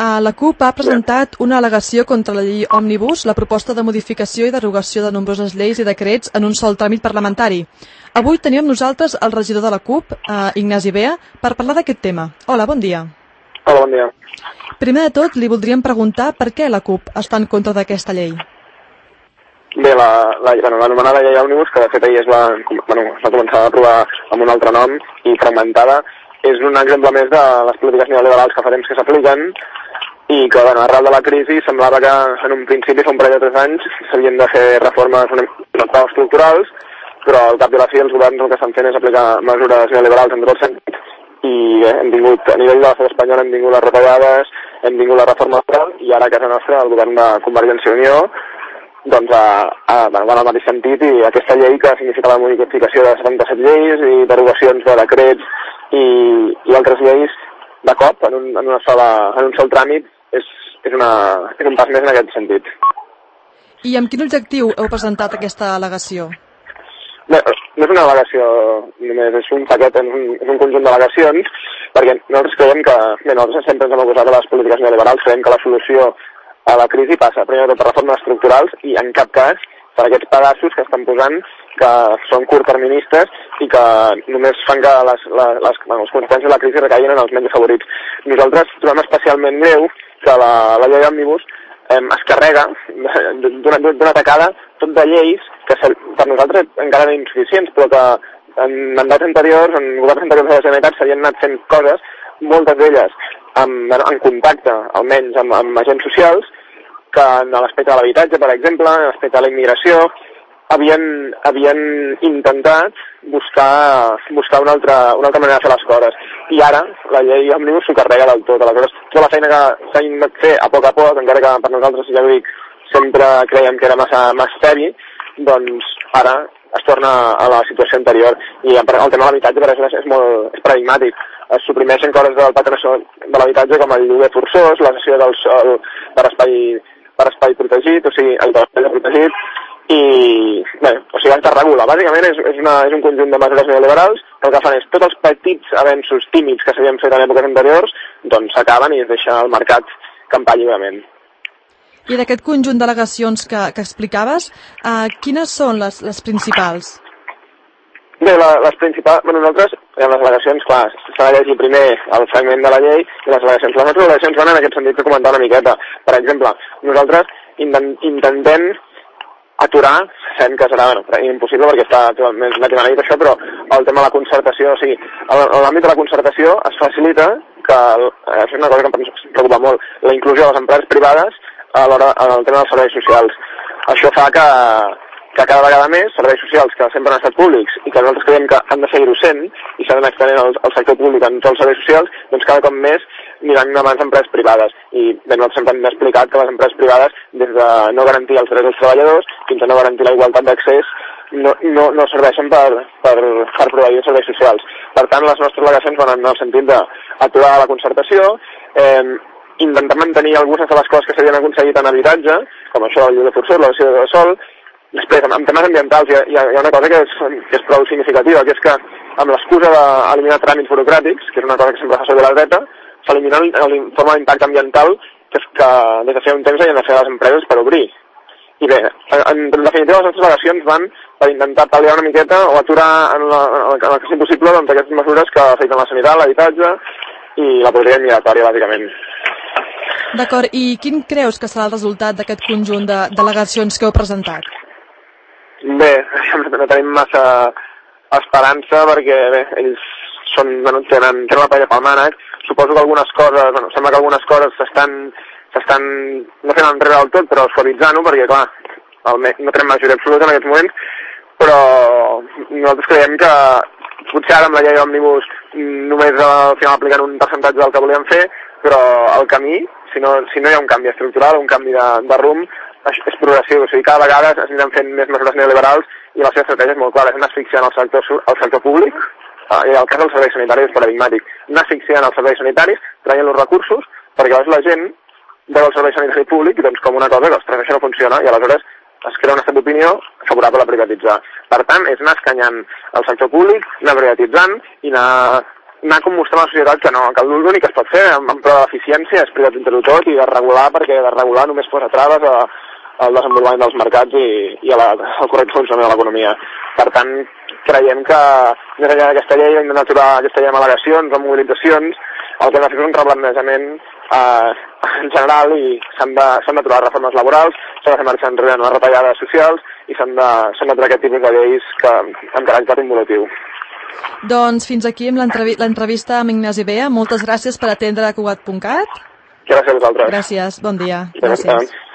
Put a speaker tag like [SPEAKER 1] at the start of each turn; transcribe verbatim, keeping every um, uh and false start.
[SPEAKER 1] La CUP ha presentat una al·legació contra la llei Òmnibus, la proposta de modificació i derogació de nombroses lleis i decrets en un sol tràmit parlamentari. Avui tenim amb nosaltres el regidor de la CUP, Ignasi Bea, per parlar d'aquest tema. Hola, bon dia.
[SPEAKER 2] Hola, bon dia.
[SPEAKER 1] Primer de tot, li voldríem preguntar per què la CUP està en contra d'aquesta llei.
[SPEAKER 2] Bé, l'anomenada llei Òmnibus, que de fet ahir es va, bueno, es va començar a aprovar amb un altre nom i fragmentada, és un exemple més de les polítiques neoliberals que fa temps que s'apliquen i que, bueno, arrel de la crisi semblava que en un principi, fa un parell de tres anys, s'havien de fer reformes estructurals, però al cap i a la fi els governs el que estan fent és aplicar mesures neoliberals en tot el sentit i hem tingut, a nivell de l'estat espanyol, hem tingut les retallades, hem tingut la reforma laboral i ara a casa nostra el govern de Convergència i Unió doncs a, a, bueno, va en el mateix sentit i aquesta llei que significa la modificació de setanta-set lleis i derogacions de decrets i, i altres lleis de cop en un, en una sola, en un sol tràmit és, és, una, és un pas més en aquest sentit.
[SPEAKER 1] I amb quin objectiu heu presentat aquesta al·legació?
[SPEAKER 2] Bé, no és una al·legació només, és un paquet, és un, és un conjunt d'al·legacions, perquè nosaltres creiem que, bé, nosaltres sempre ens hem acusat de les polítiques neoliberals, creiem que la solució a la crisi passa, primer de tot, per reformes estructurals i en cap cas per aquests pedaços que estan posant que són curtterministes i que només fan que les, les, les, bueno, les conseqüències de la crisi recaïn en els menys afavorits. Nosaltres trobem especialment greu que la, la llei Òmnibus eh, es carrega d'una tacada tot de lleis que per nosaltres encara eren insuficients, però que en mandats anteriors, en governs anteriors de la Generalitat, s'havien anat fent coses, moltes d'elles en, en contacte, almenys, amb, amb agents socials, que en l'aspecte de l'habitatge, per exemple, en l'aspecte de la immigració, havien, havien intentat buscar, buscar una, altra, una altra manera de fer les coses. I ara la llei Òmnibus s'ho carrega del tot. Aleshores, tota la feina que s'ha intentat fer a poc a poc, encara que per nosaltres, ja ho dic, sempre creiem que era massa, massa heavy, doncs ara es torna a la situació anterior. I el tema de l'habitatge, per exemple, és molt és paradigmàtic. Es suprimeixen coses del Pacte Nacional de l'Habitatge com el lloguer forçós, la cessió del sol per espai, per espai protegit, o sigui, el espai protegit, i bé, o sigui, es desregula. Bàsicament és, és, una, és un conjunt de mesures neoliberals que el que fan és tots els petits avenços tímids que s'havien fet en èpoques anteriors, doncs s'acaben i es deixa el mercat campar lliurement.
[SPEAKER 1] I d'aquest conjunt d'al·legacions que, que explicaves, eh, quines són les, les principals?
[SPEAKER 2] Bé, la, les principals... Bueno, nosaltres, en les al·legacions, clar, s'ha de llegir primer el fragment de la llei i les al·legacions. Les nostres al·legacions van en aquest sentit que comentar una miqueta. Per exemple, nosaltres intentem aturar, sabem que serà bueno, impossible perquè està totalment anit això, però el tema de la concertació, o sigui, en l'àmbit de la concertació es facilita que, és una cosa que em preocupa molt, la inclusió de les empreses privades a l'hora en el tema dels serveis socials. Això fa que, que cada vegada més serveis socials que sempre han estat públics i que nosaltres creiem que han de seguir-ho sent i s'han d'anar extenent al, al sector públic en tots els serveis socials, doncs cada cop més aniran a mans d'empreses privades. I bé, nosaltres sempre hem explicat que les empreses privades, des de no garantir els drets dels treballadors fins a no garantir la igualtat d'accés, no, no, no serveixen per, per, per proveir serveis socials. Per tant, les nostres al·legacions van en el sentit d'aturar la concertació, eh, intentar mantenir algunes de les coses que s'havien aconseguit en habitatge, com això del lloguer forçós, la dació de sol. Després, en temes ambientals, hi ha, hi ha una cosa que és, que és prou significativa, que és que amb l'excusa d'eliminar tràmits burocràtics, que és una cosa que sempre fa servir la dreta, s'elimina l'informe d'impacte ambiental que, és que des de fer un temps havien de fer les empreses per obrir. I bé, en, en definitiva, les nostres al·legacions van per intentar pal·liar una miqueta o aturar en, la, en el que sigui possible doncs, aquestes mesures que afecten la sanitat, l'habitatge i la política immigratori, bàsicament.
[SPEAKER 1] D'acord, i quin creus que serà el resultat d'aquest conjunt d'al·legacions que heu presentat?
[SPEAKER 2] Bé, no tenim massa esperança perquè bé, ells són, bueno, tenen, tenen una paella pel mànec. Suposo que algunes coses, bueno, sembla que algunes coses s'estan, s'estan no fent enrere del tot, però suavitzant-ho, perquè clar, el, no tenim majoria absoluta en aquests moments, però nosaltres creiem que potser ara amb la llei Òmnibus només al final apliquen un percentatge del que volíem fer, però el camí, si no, si no hi ha un canvi estructural, un canvi de, de rumb, és progressiu. O sigui, cada vegada es aniran fent més mesures neoliberals i la seva estratègia és molt clara, és anar asfixiant el sector, el sector públic, i el cas dels serveis sanitaris és paradigmàtic, anar asfixiant els serveis sanitaris, traient els recursos, perquè llavors la gent veu el servei sanitari públic doncs, com una cosa que, ostres, això no funciona, i aleshores es crea una estat d'opinió favorable a privatitzar. Per tant, és anar escanyant el sector públic, anar privatitzant i anar anar com mostrant a la societat que no, que l'únic que es pot fer en, en prova d'eficiència és privatitzar-ho tot i desregular, perquè desregular només posa traves a, al desenvolupament dels mercats i, i a la, al correcte funcionament de l'economia. Per tant, creiem que més enllà d'aquesta llei hem d'aturar aquesta llei amb al·legacions o mobilitzacions, el que hem de fer és un replantejament eh, en general i s'han d'aturar reformes laborals, s'ha de fer marxar enrere en les retallades socials i s'han d'aturar aquest tipus de lleis que, amb caràcter involutiu.
[SPEAKER 1] Doncs fins aquí amb l'entrevista amb Ignasi Bea. Moltes gràcies per atendre a Cugat punt cat.
[SPEAKER 2] Gràcies a vosaltres.
[SPEAKER 1] Gràcies, bon dia.
[SPEAKER 2] Gràcies. Gràcies.